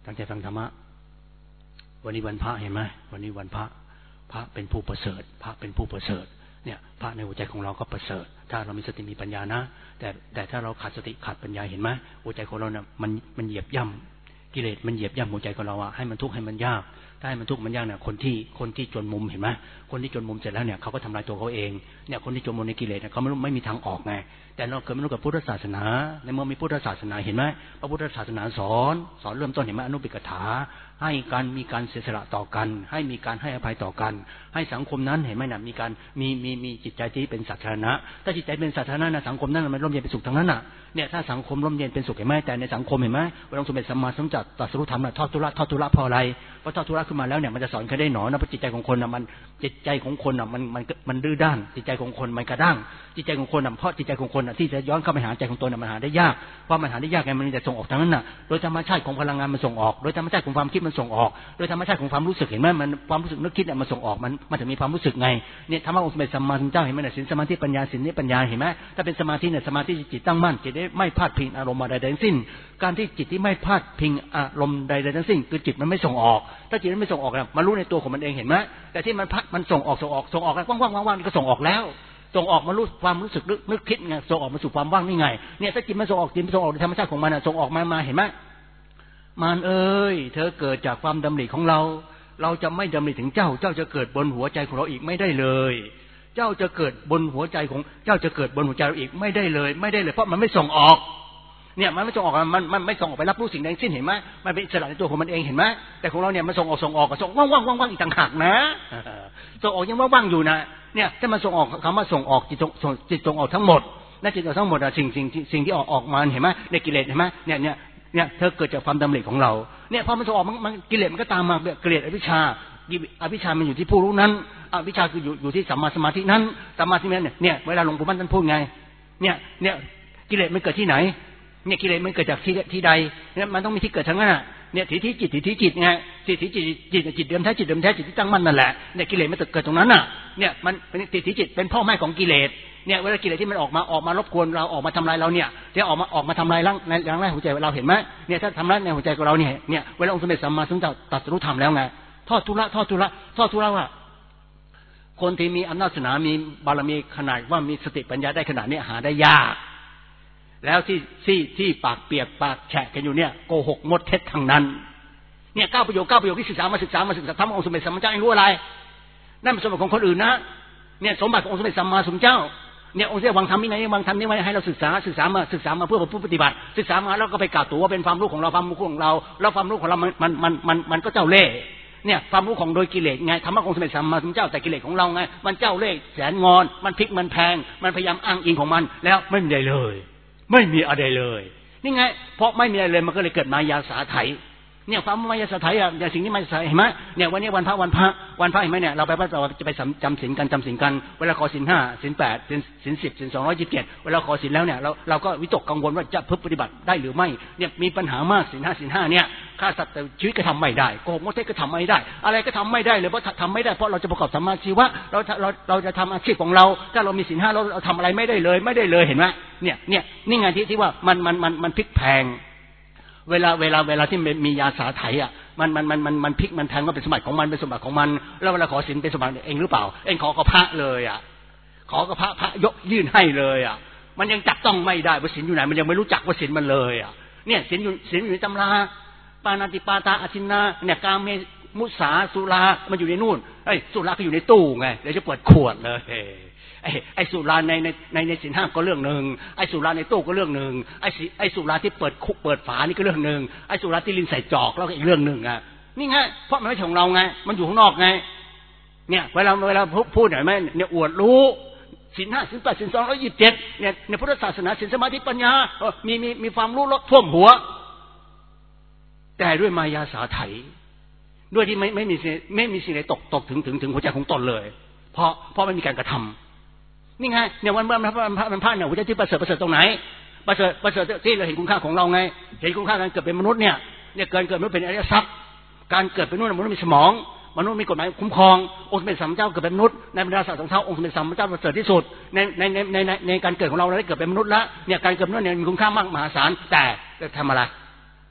ตั้งใจฟังธรรมะวันนี้วันพระเห็นไหมวันนี้วันพระพระเป็นผู้ประเสริฐพระเป็นผู้ประเสริฐเนี่ยพระในหัวใจของเราก็ประเสริฐถ้าเรามีสติมีปัญญานะแต่ถ้าเราขาดสติขาดปัญญาเห็นไหมหัวใจของเราเนี่ยมันเหยียบย่ำกิเลสมันเหยียบย่ำหัวใจของเราอะให้มันทุกข์ให้มันยากถ้าให้มันทุกข์มันยากเนี่ยคนที่จนมุมเห็นไหมคนที่จนมุมเสร็จแล้วเนี่ยเขาก็ทำลายตัวเขาเองเนี่ยคนที่จนมุมในกิเลสเนี่ยเขาไม่มีทางออกไงแต่เราเกิดมากับพุทธศาสนาในเมื่อมีพุทธศาสนาเห็นไหมพระพุทธศาสนาสอนเริ่มต้นเห็นไหมอนุปิกถาให้การมีการเสียสละต่อกันให้มีการให้อภัยต่อกันให้สังคมนั้นเห็นไหมนะมีการมีจิตใจที่เป็นสาธารณะถ้าจิตใจเป็นสาธารณะนะสังคมนั้นมันร่มเย็นเป็นสุขทั้งนั้นน่ะเนี่ยถ้าสังคมร่มเย็นเป็นสุขเห็นไหมแต่ในสังคมเห็นไหมพระองค์สมเด็จสัมมาสัมพุทธเจ้าตรัสรู้ธรรมน่ะทอดทุระเพราะอะไรเพราะทอดทุระขึ้นมาแล้วเนี่ยมันจะสอนใครได้หนอนะเพราะจิตใจของคนน่ะจิตใจของคนน่ะมันดื้อด้านจิตใจของคนมันกระด้างจิตใจของคนน่ะเพราะจิตใจของคนน่ะที่จะย้อนเข้าไปหาใจของตนน่ะมันหาได้ยากเพราะมันหาได้ยากไงมันจะส่งออกทั้งนั้นน่ะโดยธรรมชาติของพลังงานมันส่งออกโดยธรรมชาติของความคิดมันส่งออกโดยธรรมชาติของความรู้สึกเห็นไหมมันความรู้สึกนึกคิดเนี่ยมันส่งออกมันจะมีความรู้สึกไงเนี่ยธรรมะองค์สมเด็จสัมมาสัมพุทธเจ้าเห็นไหมเนี่ยศีลสมาธิปัญญาศีลนี้ปัญญาเห็นไหมถ้าเป็นสมาธิเนี่ยสมาธิจิตตั้งมั่นจิตได้ไม่พลาดพิงอารมณ์ใดๆทั้งสิ้นการที่จิตที่ไม่พลาดพิงอารมณ์ใดๆทั้งสิ้นคือจิตมันไม่ส่งออกถ้าจิตมันไม่ส่งออกเนี่ยมันรู้ในตัวของมันเองเห็นไหมแต่ที่มันส่งออกแล้วว่างๆนี่ก็ส่งออกแล้วส่งออกมารู้ความรู้สึกนึกคิดไงส่งออกมาสู่ความว่างนี่ไงเนี่ยถ้าจิตมันส่งออกในธรรมชาติของมันส่งออกมาเห็นไหมมันเอ้ยเธอเกิดจากความดำริของเราจะไม่ดำริถึงเจ้าจะเกิดบนหัวใจของเราอีกไม่ได้เลยเจ้าจะเกิดบนหัวใจของเจ้าจะเกิดบนหัวใจเราอีกไม่ได้เลยเพราะมันไม่ส่งออกเนี่ยมันไม่ส่งออกมันไม่ส่งออกไปรับรู้สิ่งใดสิ้นเห็นไหมมันเป็นอิสระในตัวของมันเองเห็นไหมแต่ของเราเนี่ยมันส่งออกกับส่งว่างอีกต่างหากนะส่งออกยังว่างอยู่นะเนี่ยถ้ามันส่งออกคำว่าส่งออกจิตส่งออกทั้งหมดนั่นจิตทั้งหมดอะสิ่งที่ออกมาเห็นไหมในกิเลสเห็นไหมเนี่ยเธอเกิดจากความดำริของเราเนี่ยพอมันส่งออกมันกิเลสมันก็ตามมากิเลสอวิชชามันอยู่ที่ผู้รู้นั้นอวิชชาคืออยู่ที่สัมมาสมาธินั้นสัมมาสมาธิเนี่ยเวลาหลวงปู่มั่นท่านพูดไงเนี่ยกิเลสมันเกิดที่ไหนเนี่ยกิเลสมันเกิดจากที่ใดเนี่ยมันต้องมีที่เกิดทั้งนั้นน่ะเนี่ยทิฏฐิจิตไงทิฏฐิจิตเดิมแท้จิตที่ตั้งมั่นนั่นแหละเนี่ยกิเลสมันเกิดตรงนั้นน่ะเนี่ยมันเป็นทิฏฐิจิตเป็นพ่อแม่ของกิเลสเนี่ยเวลากิเลสที่มันออกมารบกวนเราออกมาทำลายเราเนี่ยที่ออกมาทำลายร่างหัวใจเราเห็นไหมเนี่ยถ้าทำลายในหัวใจของเราเนี่ยเวลาองค์สมเด็จสัมมาสัมพุทธเจ้าตรัสรู้ธรรมแล้วไงทอดทุระว่าคนที่มีอำนาจศาสนามีบารมีขนาดว่ามีสติปัญญาได้ขนาดนี้หาได้ยากแล้วที่ปากเปียกปากแฉะกันอยู่เนี่ยโกหกมดเท็จทางนั้นเนี่ย9ประโยคที่ศึกษาธรรมองค์สมเด็จสัมมาสัมพุทธเจ้ารู้อะไรนั่นเป็นสมบัติของคนอื่นนะเนี่ยสมบัติขององค์สมเด็จสัมมาสัมพุทธเจ้าเนี่ยองค์เจ้าวางธรรมนี่วางธรรมนี่ไว้ให้เราศึกษามาเพื่อผู้ปฏิบัติศึกษามาแล้วก็ไปกล่าวตัวว่าเป็นความรู้ของเราความรู้ของเราแล้วความรู้ของเรามันก็เจ้าเล่ห์เนี่ยความรู้ของโดยกิเลสไงธรรมะของสมเด็จสัมมาสัมพุทธเจ้าแต่กิเลสของเราไงมันเจ้าเล่ห์แสนงอนมันพลิกมันแพงมันพยายามอ้างอิงของมันแล้วไม่มีอะไรเลยนี่ไงเพราะไม่มีอะไรเลยมันก็เลยเกิดมายาสาไถเนี่ยความมายาสาไถอ่ะอย่างสิ่งนี้มายาสาไถเห็นไหมเนี่ยวันนี้วันพระเห็นไหมเนี่ยเราจะไปจำศีลกันเวลาขอศีล5ศีล8ศีล10ศีล227เวลาขอศีลแล้วเนี่ยเราก็วิตกกังวลว่าจะปฏิบัติได้หรือไม่เนี่ยมีปัญหามากศีล5เนี่ยฆ่าสัตว์แต่ชีวิตก็ทำไม่ได้โกหกมดเท็จก็ทำไม่ได้อะไรก็ทำไม่ได้เลยเพราะทำไม่ได้เพราะเราจะประกอบสัมมาชีวะเราจะทำอาชีพของเราถ้าเรามีศีล5เราทำอะไรไม่ได้เลยเห็นไหมเนี่ยนี่ไงที่ว่ามันพลิกแพงเวลาที่มียาสาไถอ่ะมันพลิกมันแทงว่าเป็นสมบัติของมันแล้วเวลาขอศีลเป็นสมบัติเองหรือเปล่าเองขอกับพระเลยอ่ะขอกับพระยกยื่นให้เลยอ่ะมันยังจับต้องไม่ได้ว่าศีลอยู่ไหนมันยังไม่รู้จักว่าศีลมันเลยอ่ะเนี่ยศีลอยู่ในตำราปานาติปาตาอทินนาเนี่ยกามเมมุสาสุรามันอยู่ในนู่นสุราก็อยู่ในตู้ไงเดี๋ยวจะเปิดขวดเลยไอ้สุราในศีล5ก็เรื่องนึงไอ้สุราในตู้ก็เรื่องนึงไอ้สุราที่เปิดฝานี่ก็เรื่องนึงไอ้สุราที่ลิ้นใส่จอกแล้วก็อีกเรื่องนึงอ่ะนี่ไงเพราะมันไม่ใช่ของเราไงมันอยู่ข้างนอกไงเนี่ยเวลาพูดหน่อยมั้ยเนี่ยอวดรู้ศีล5ศีล8ศีล227เนี่ยในพุทธศาสนาศีลสมาธิปัญญามีความรู้ล้นท่วมหัวแต่ด้วยมายาสาไถด้วยที่ไม่มีสิ่งใดตกถึงหัวใจของตนเลยเพราะไม่มีการกระทำนี่ไงเนี่ยวันพระเนี่ยหัวใจที่ประเสริฐตรงไหนประเสริฐที่เราเห็นคุณค่าของเราไงเห็นคุณค่าการเกิดเป็นมนุษย์เนี่ยเกิดมนุษย์เป็นอริยทรัพย์การเกิดเป็นมนุษย์มีสมองมนุษย์มีกฎหมายคุ้มครององค์สมเด็จสัมมาสัมพุทธเจ้าเกิดเป็นมนุษย์ในบรรดาสัตว์ทั้งเท่าองค์สมเด็จสัมมาสัมพุทธเจ้าประเสริฐที่สุดในการเกิดของเราได้เกิดเป็นมนุษย์แล้วเนี่ยการเกิดมนุษย์เนี่ยมีคุณค่ามากมหาศาลแต่ทำอะไร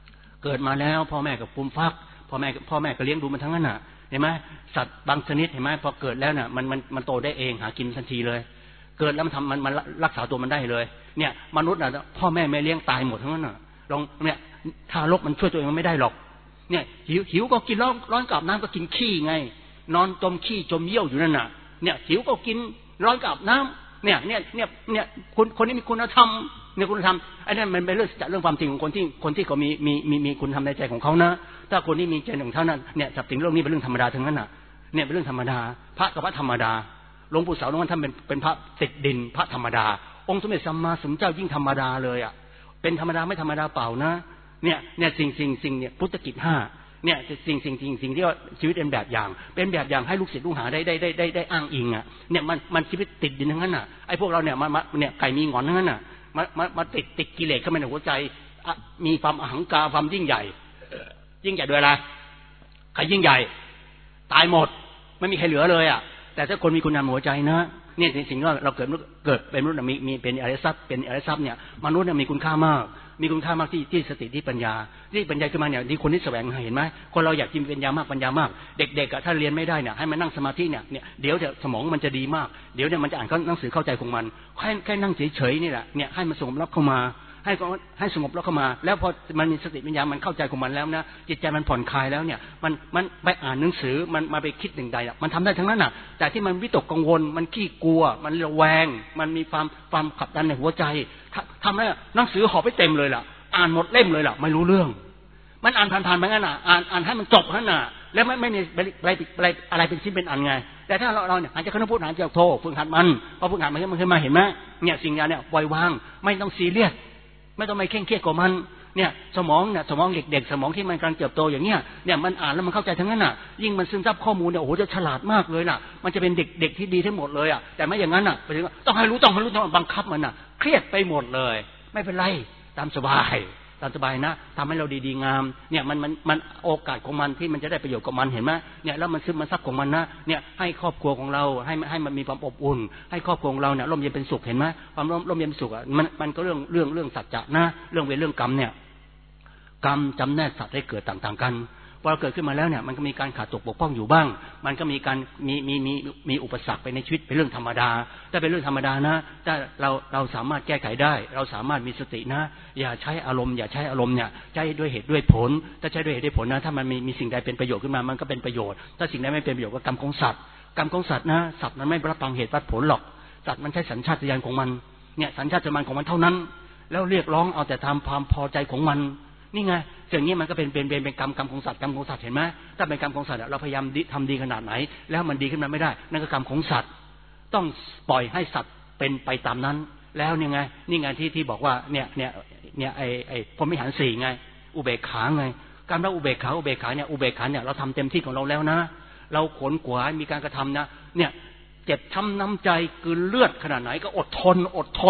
เกิดมาแล้วพ่อแม่ก็ฟูมฟักพ่อแม่ก็เลี้ยงดูมันทั้งนั้นน่ะเห็นไหมสัตว์บางชนิดเห็นไหมพอเกิดแล้วน่ะมันโตได้เองหากินทันทีเลยเกิดแล้วมันรักษาตัวมันได้เลยเนี่ยมนุษย์น่ะพ่อแม่ไม่เลี้ยงตายหมดทั้งนั้นน่ะลองเนี่ยทารกมันช่วยตัวเองมันไม่ได้หรอกเนี่ยหิวก็กินร้อนกับน้ำก็กินขี้ไงนอนจมขี้จมเยี่ยวอยู่นั่นน่ะเนี่ยหิวก็กินร้อนกับน้ำเนี่ยคนนี้มีคุณธรรมเนี่ยคุณธรรมไอ้นั่นมันเป็นเรื่องความจริงของคนที่เขามีคุณธรรมในใจของเขานะถ้าคนที่มีใจของเขานั้นเนี่ยสับสิ่งเรื่องนี้เป็นเรื่องธรรมดาทั้งนั้นน่ะเนี่ยเป็นเรื่องธรรมดาพระกับพระธรรมดาหลวงปู่เสาหลวงพ่อท่านเป็นพระติดดินพระธรรมดาองค์สมเด็จสัมมาสัมพุทธเจ้ายิ่งธรรมดาเลยอ่ะเป็นธรรมดาไม่ธรรมดาเปล่านะเนี่ยสิ่งเนี่ยพุทธกิจ5เนี่ยสิ่งที่ว่าชีวิตเป็นแบบอย่างให้ลูกศิษย์ลูกหาได้อ้างอิงอ่ะเนี่ยมันชีวิตติดดินทั้งนั้นน่ะไอ้พวกเราเนี่ยเนี่ยไก่มีงอนทั้งนั้นน่ะมาติดกิเลสเข้ามาในหัวใจมีความอหังการความยิ่งใหญ่ด้วยอะไรใครยิ่งใหญ่ตายหมดไม่มีใครเหลือเลยอ่ะแต่ถ้าคนมีคุณธรรมหัวใจนะเนี่ยสิ่งที่เราเกิดเป็นมนุษย์มีเป็นอริยทรัพย์เนี่ยมนุษย์เนี่ยมีคุณค่ามากที่สติที่ปัญญาขึ้นมาเนี่ยที่คนที่แสวงเห็นไหมคนเราอยากกินปัญญามากเด็กๆถ้าเรียนไม่ได้เนี่ยให้มันนั่งสมาธิเนี่ยเดี๋ยวสมองมันจะดีมากเดี๋ยวเนี่ยมันจะอ่านหนังสือเข้าใจของมันแค่นั่งเฉยๆนี่แหละเนี่ยให้มันสงบรับเข้ามาให้สงบแล้วเข้ามาแล้วพอมันมีสติปัญญามันเข้าใจของมันแล้วนะจิตใจมันผ่อนคลายแล้วเนี่ยมันไปอ่านหนังสือมันมาไปคิดหนึ่งใดมันทำได้ทั้งนั้นน่ะแต่ที่มันวิตกกังวลมันขี้กลัวมันระแวงมันมีความขับดันในหัวใจทำให้หนังสือหอบไปเต็มเลยล่ะอ่านหมดเล่มเลยล่ะไม่รู้เรื่องมันอ่านผ่านๆไปงั้นน่ะอ่านให้มันจบนั่นน่ะแล้วไม่มีอะไรเป็นชิ้นเป็นอันไงแต่ถ้าเราเนี่ยอาจจะพูดหาเจ้าโทฝึกหัดมันพอฝึกหัดมันขึ้นมาเห็นไหมเนี่ยสิ่งนี้เนี่ยปล่อยวางไม่ต้องซีเรียสไม่ต้องไปเคร่งเครียดกับมันเนี่ยสมองเด็กๆสมองที่มันกำลังเติบโตอย่างเงี้ยเนี่ยมันอ่านแล้วมันเข้าใจทั้งนั้นน่ะยิ่งมันซึมซับข้อมูลเนี่ยโอ้โหจะฉลาดมากเลยน่ะมันจะเป็นเด็กที่ดีทั้งหมดเลยอ่ะแต่ไม่อย่างนั้นน่ะไปถึงต้องให้รู้ต้องบังคับมันน่ะเครียดไปหมดเลยไม่เป็นไรตามสบายนะทำให้เราดีๆงามเนี่ยมันโอกาสของมันที่มันจะได้ประโยชน์กับมันเห็นไหมเนี่ยแล้วมันซึมมันซับของมันนะเนี่ยให้ครอบครัวของเราให้มันมีความอบอุ่นให้ครอบครัวของเราเนี่ยร่มเย็นเป็นสุขเห็นไหมความร่มเย็นเป็นสุขอ่ะมันก็เรื่องสัจจะนะเรื่องเวรเรื่องกรรมเนี่ยกรรมจำแนกสัตว์ให้เกิดต่างๆกันพอเราเกิดขึ้นมาแล้วเนี่ยมันก็มีการขาดตกบกพร่องอยู่บ้างมันก็มีการมีอุปสรรคไปในชีวิตเป็นเรื่องธรรมดาถ้าเป็นเรื่องธรรมดานะถ้าเราสามารถแก้ไขได้เราสามารถมีสตินะอย่าใช้อารมณ์เนี่ยใช้ด้วยเหตุด้วยผลถ้าใช้ด้วยเหตุด้วยผลนะถ้ามันมีสิ่งใดเป็นประโยชน์ขึ้นมามันก็เป็นประโยชน์ถ้าสิ่งใดไม่เป็นประโยชน์ก็กรรมของสัตว์นะสัตว์มันไม่รับฟังเหตุวัดผลหรอกสัตว์มันใช้สัญชาตญาณของมันเนี่ยสัญชาตญาณของมันเท่านั้นแล้วเรียกร้องเอาแต่ตามความพอใจของมันนี่ไงอย่างนี้มันก็เป็นกรรมของสัตว์เห็นไหมถ้าเป็นกรรมของสัตว์เราพยายามทำดีขนาดไหนแล้วมันดีขึ้นมาไม่ได้นั่นก็กรรมของสัตว์ต้องปล่อยให้สัตว์เป็นไปตามนั้นแล้วนี่ไงที่บอกว่าเนี่ยไอ้พรหมิหาร4ไงอุเบกขาไงการละอุเบกขาเนี่ยเราทำเต็มที่ของเราแล้วนะเราขนขวายมีการกระทำนะเนี่ยเจ็บช้ำน้ำใจกลืนเลือดขนาดไหนก็อดทน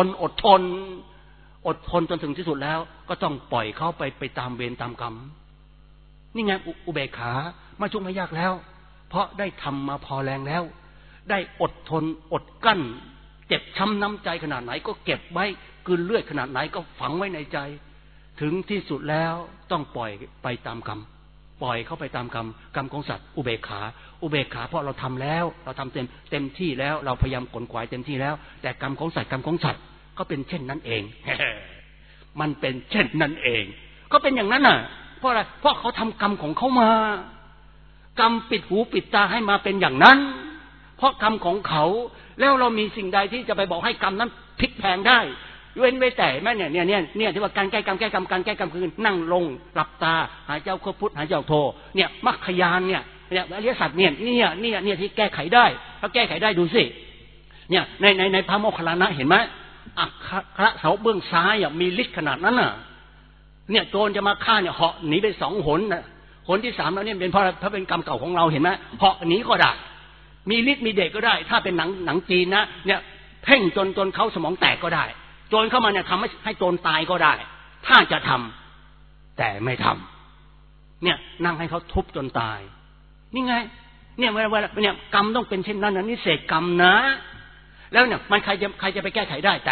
จนถึงที่สุดแล้วก็ต้องปล่อยเขาไปตามเวรตามกรรมนี่ไงอุเบกขาไม่ยุ่งไม่ยากแล้วเพราะได้ทำมาพอแรงแล้วได้อดทนอดกั้นเจ็บช้ำน้ำใจขนาดไหนก็เก็บไว้กลืนเลือดขนาดไหนก็ฝังไว้ในใจถึงที่สุดแล้วต้องปล่อยไปตามกรรมปล่อยเข้าไปตามกรรมของสัตว์อุเบกขาเพราะเราทำแล้วเราทำเต็มที่แล้วเราพยายามขนขวายเต็มที่แล้วแต่กรรมของสัตว์ก็เป็นเช่นนั้นเอง มันเป็นเช่นนั้นเองก็เป็นอย่างนั้นน่ะเพราะอะไรเพราะเขาทำกรรมของเขามากรรมปิดหูปิดตาให้มาเป็นอย่างนั้นเพราะกรรมของเขาแล้วเรามีสิ่งใดที่จะไปบอกให้กรรมนั้นพลิกแพลงได้เว้นไว้แต่แม่เนี่ยที่ว่าการแก้กรรมคือนั่งลงหลับตาหาเจ้าพุทธหาเจ้าโทเนี่ยมรรคญาณเนี่ยอริยสัจเนี่ยที่แก้ไขได้ถ้าแก้ไขได้ดูสิเนี่ยในพระโมคคัลลานะเห็นไหมอัคระเสาเบื้องซ้ายมีฤทธิ์ขนาดนั้นน่ะเนี่ยโจรจะมาฆ่าเนี่ยเหาะหนีไป2 หนน่ะหนที่3แล้วเนี่ยเป็นเพราะเป็นกรรมเก่าของเราเห็นไหมเหาะหนีก็ได้มีฤทธิ์มีเดชก็ได้ถ้าเป็นหนังจีนนะเนี่ยเพ่งจนเขาสมองแตกก็ได้โจรเข้ามาเนี่ยทำให้โจรตายก็ได้ถ้าจะทำแต่ไม่ทำเนี่ยนั่งให้เขาทุบจนตายนี่ไงเนี่ยเวลาเนี่ยกรรมต้องเป็นเช่นนั้นนะนี่เศษกรรมนะแล้วเนี่ยมันใครจะไปแก้ไขได้แต่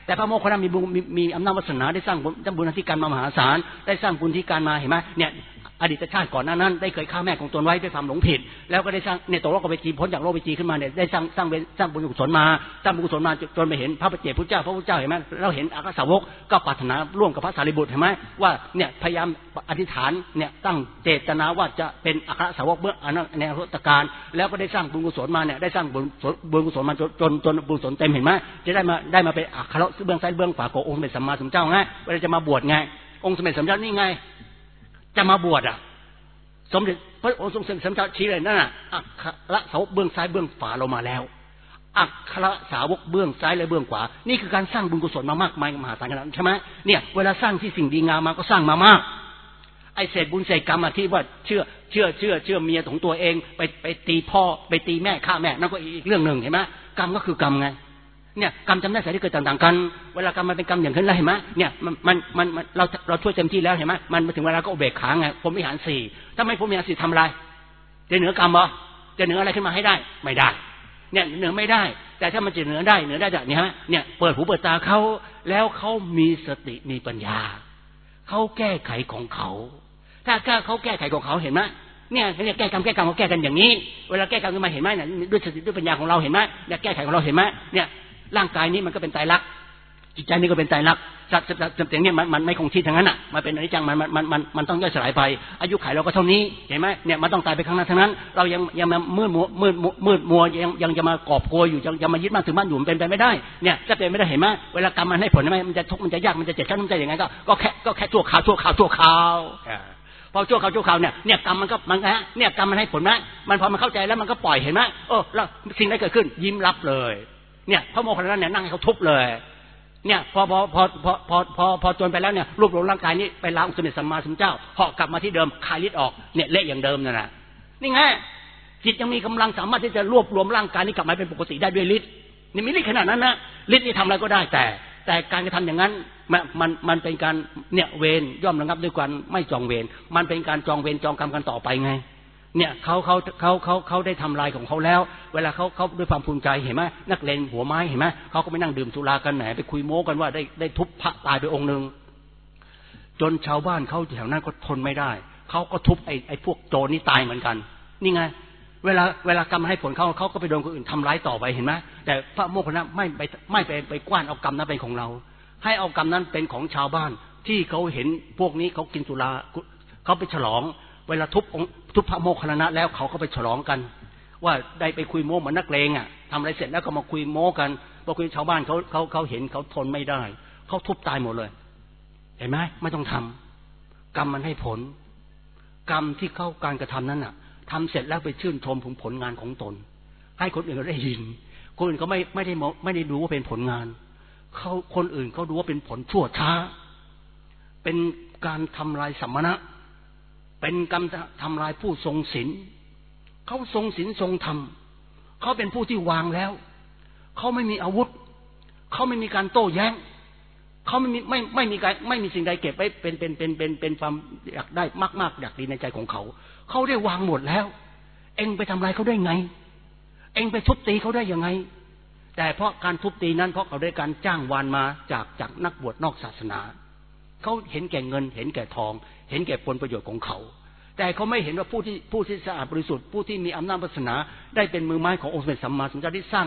แต่พระโมคคัลลานะมีอำนาจวาสนาได้สร้างบุญที่การมามหาศาลได้สร้างบุญที่การมาเห็นไหมเนี่ยอดีตชาติก่อนหน้านั้นได้เคยฆ่าแม่ของตนไว้ด้วยความหลงผิดแล้วก็ได้สร้างเนี่ยตกโลกเวจีพ้นจากโลกเวจีขึ้นมาเนี่ยได้สร้างบุญกุศลมาสร้างบุญกุศลมาจนไปเห็นพระปัจเจกพุทธเจ้าเห็นไหมเราเห็นอัครสาวกก็ปรารถนาร่วมกับพระสารีบุตรเห็นไหมว่าเนี่ยพยายามอธิษฐานเนี่ยตั้งเจตนาว่าจะเป็นอัครสาวกเบื้องในอรหัตการแล้วก็ได้สร้างบุญกุศลมาเนี่ยได้สร้างบุญกุศลมาจนบุญกุศลเต็มเห็นไหมจะได้มาเป็นอัครเบื้องซ้ายเบื้องขวาขององค์สมเด็จสัมมาสัมพุทธเจ้าไงเวลาจะมาบวชไงองค์สมเด็จสัมมาสัมพุทธเจ้านี่ไงจะมาบวชอ่ะสมเด็จพระองค์ทรงเสด็จสัมมาชี้เลยนั่นน่ะอัครสาวกเบื้องซ้ายเบื้องขวาเรามาแล้วอัครสาวกเบื้องซ้ายและเบื้องขวานี่คือการสร้างบุญกุศลมามากมายมหาศาลขนาดนั้นใช่ไหมเนี่ยเวลาสร้างที่สิ่งดีงามมาก็สร้างมามากไอ้เศษบุญเศษกรรมที่ว่าเชื่อเมียของตัวเองไปตีพ่อไปตีแม่ฆ่าแม่นั่นก็อีกเรื่องหนึ่งเห็นไหมกรรมก็คือกรรมไงเนี่ยกรรมจำได้สายที่เกิดต่างๆกันเวลากรรมมันเป็นกรรมอย่างนั้นเลยเห็นไหมเนี่ยมันเราช่วยเต็มที่แล้วเห็นไหมมันมาถึงเวลาก็อุเบกขาไงพรหมวิหารสี่ถ้าไม่พรหมวิหารสี่ทำอะไรจะเหนือกรรมบ่จะเหนืออะไรขึ้นมาให้ได้ไม่ได้เนี่ยเหนือไม่ได้แต่ถ้ามันจะเหนือได้จากนี้ฮะเนี่ยเปิดหูเปิดตาเขาแล้วเขามีสติมีปัญญาเขาแก้ไขของเขาถ้าเขาแก้ไขของเขาเห็นไหมเนี่ยแก้กรรมเขาแก้กันอย่างนี้เวลาแก้กรรมขึ้นมาเห็นไหมเนี่ยด้วยสติด้วยปัญญาของเราเห็นไหมเนี่ยแก้ไขของเราเห็นไหมเนี่ยร่างกายนี้มันก็เป็นไตรลักษณ์จิตใจนี่ก็เป็นไตรลักษณ์สัตว์เนี่ยมันไม่คงที่ทั้งนั้นอ่ะมันเป็นอนิจจังมันต้องย่อยสลายไปอายุขัยเราก็เท่านี้เห็นไหมเนี่ยมันต้องตายไปข้างหน้าทั้งนั้นเรายังมามืดมัวยังจะมากอบโกยอยู่ยังมายึดมั่นถือมั่นอยู่มันเป็นไปไม่ได้เนี่ยจะเป็นไม่ได้เห็นไหมเวลากรรมมันให้ผลใช่ไหมมันจะทุกข์มันจะยากมันจะเจ็บช้ำมันจะอย่างไงก็แค่ชั่วคราวพอชั่วคราวเนี่ยกรรมมันเนี่ยกรรมมันให้ผลไหมมันพอมันเข้าใจแล้วมันก็ปล่อยเห็นไหมแล้วสิ่งใดเกิดขึ้นยิ้มรับเลยเนี่ยพระโมคคัลลานะเนี่ยนั่งให้เขาทุบเลยเนี่ยพอจนไปแล้วเนี่ยรวบรวมร่างกายนี้ไปลาองค์สมเด็จสัมมาสัมพุทธเจ้าเหาะกลับมาที่เดิมคลายฤทธิ์ออกเนี่ยเละอย่างเดิมนั่นแหละนี่ไงจิตยังมีกำลังสามารถที่จะรวบรวมร่างกายนี้กลับมาเป็นปกติได้ด้วยฤทธิ์นี่มีฤทธิ์ขนาดนั้นนะฤทธิ์นี่ทำอะไรก็ได้แต่การกระทำอย่างนั้นมันเป็นการเนี่ยเวรย่อมระงับด้วยการไม่จองเวรมันเป็นการจองเวรจองกรรมกันต่อไปไงเนี่ยเขาได้ทำลายของเขาแล้วเวลาเขาด้วยความภูมิใจเห็นไหมนักเลงหัวไม้เห็นไหมเขาก็ไปนั่งดื่มสุรากันแหนไปคุยโม้กันว่าได้ทุบพระตายไปองค์หนึ่งจนชาวบ้านเขาแถวนั้นก็ทนไม่ได้เขาก็ทุบไอ้พวกโจรนี่ตายเหมือนกันนี่ไงเวลากรรมให้ผลเขาก็ไปโดนคนอื่นทำร้ายต่อไปเห็นไหมแต่พระโมคคัลลานะไม่ไปกว้านเอากรรมนั้นเป็นของเราให้เอากรรมนั้นเป็นของชาวบ้านที่เขาเห็นพวกนี้เขากินสุราเขาไปฉลองเวลาทุบพระโมคคัลลานะแล้วเขาก็ไปฉลองกันว่าได้ไปคุยโม้เหมือนนักเลงอ่ะทำอะไรเสร็จแล้วก็มาคุยโม้กันพอคุยชาวบ้านเขาเห็นเขาทนไม่ได้เขาทุบตายหมดเลยเห็นไหมไม่ต้องทำกรรมมันให้ผลกรรมที่เข้าการกระทำนั้นอ่ะทำเสร็จแล้วไปชื่นชมถึงผลงานของตนให้คนอื่นก็ได้ยินคนอื่นก็ไม่ได้ดูว่าเป็นผลงานคนอื่นเขาดูว่าเป็นผลชั่วช้าเป็นการทำลายสัมมณะเป็นกรรมทำลายผู้ทรงศีลเขาทรงศีลทรงธรรมเขาเป็นผู้ที่วางแล้วเขาไม่มีอาวุธเขาไม่มีการโต้แย้งเขาไม่มีสิ่งใดเก็บไว้เป็นความอยากได้มากๆอยากดีในใจของเขาเขาได้วางหมดแล้วเอ็งไปทำลายเขาได้ไงเอ็งไปทุบตีเขาได้ยังไงแต่เพราะการทุบตีนั้นเพราะเขาได้การจ้างวานมาจากนักบวชนอกศาสนาเขาเห็นแก่เงินเห็นแก่ทองเห็นแก่ผลประโยชน์ของเขาแต่เขาไม่เห็นว่าผู้ที่สะอาดบริสุทธิ์ผู้ที่มีอำนาจวาสนาได้เป็นมือไม้ขององค์สมเด็จสัมมาสัมพุทธเจ้าที่ส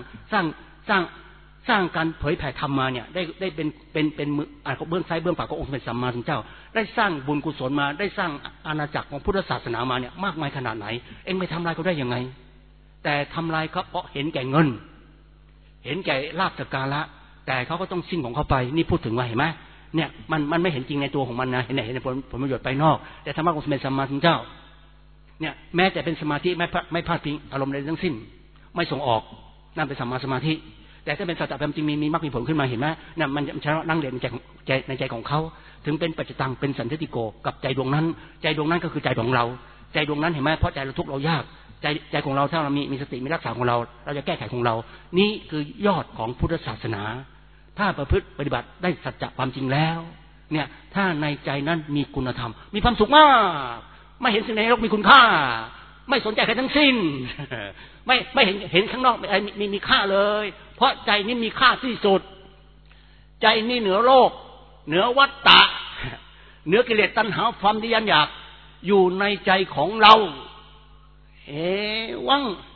ร้างการเผยแผ่ธรรมมาเนี่ยได้เป็นมือเบื้องซ้ายเบื้องขวาขององค์สมเด็จสัมมาสัมพุทธเจ้าได้สร้างบุญกุศลมาได้สร้างอาณาจักรของพุทธศาสนามาเนี่ยมากมายขนาดไหนเอ็งไม่ทำลายเขาได้ยังไงแต่ทำลายเขาเพราะเห็นแก่เงินเห็นแก่ลาภสักการะแต่เขาก็ต้องสิ้นของเขาไปนี่พูดถึงว่าเห็นไหมเนี่ยมันไม่เห็นจริงในตัวของมันนะเห็นผลประโยชน์ไปนอกแต่ธรรมะของสมเด็จสัมมาสัมพุทธเจ้าเนี่ยแม้แต่เป็นสมาธิไม่พลาดพิงอารมณ์ใดทั้งสิ้นไม่ส่งออกนั่นเป็นสัมมาสมาธิแต่ถ้าเป็นสัจจะจริงมีมรรคมีผลขึ้นมาเห็นไหมเนี่ยมันชนะนั่งเรียนในใจของเขาถึงเป็นปัจจิตังเป็นสันทิฏฐิโกกับใจดวงนั้นก็คือใจของเราใจดวงนั้นเห็นไหมเพราะใจเราทุกข์เรายากใจของเราถ้าเรามีสติมีรักษาของเราเราจะแก้ไขของเรานี่คือยอดของพุทธศาสนาถ้าประพฤติปฏิบัติได้สัจจะความจริงแล้วเนี่ยถ้าในใจนั้นมีคุณธรรมมีความสุขมากไม่เห็นสิ่งในโลกมีคุณค่าไม่สนใจใครทั้งสิ้นไม่เห็นข้างนอกมีค่าเลยเพราะใจนี้มีค่าที่สุดใจนี่เหนือโลกเหนือวัฏฏะเหนือกิเลสตัณหาความทะยานอยากอยู่ในใจของเราวัง